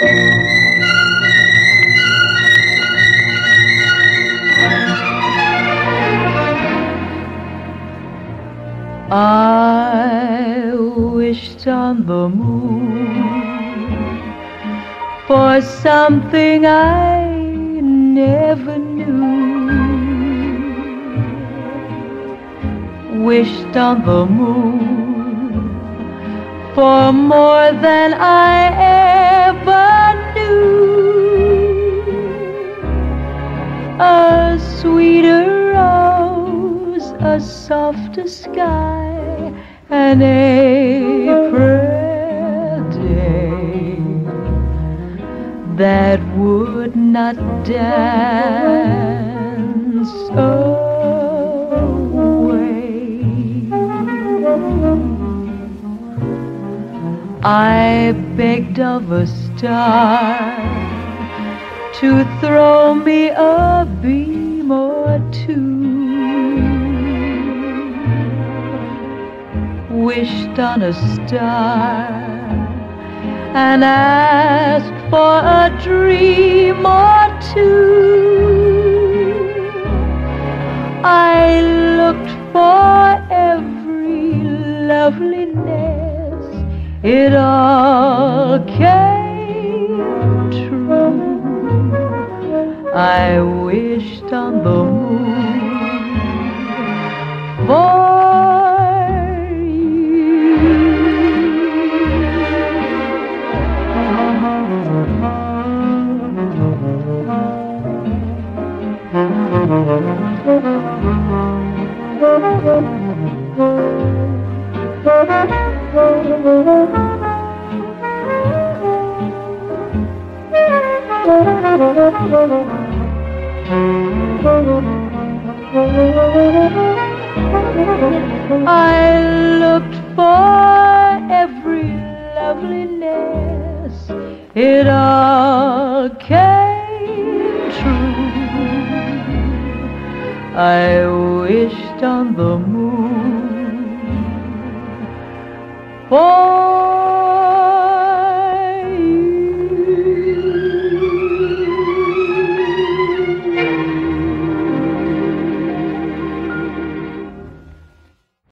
I wished on the moon for something I never knew. Wished on the moon for more than I ever knew. A sweeter rose, a softer sky, an April day that would not dance away. I begged of a star to throw me a beam or two. Wished on a star and asked for a dream or two. I looked for every loveliness, it all came true. I wished on the moon for I looked for every loveliness, it all came true. I wished on the moon for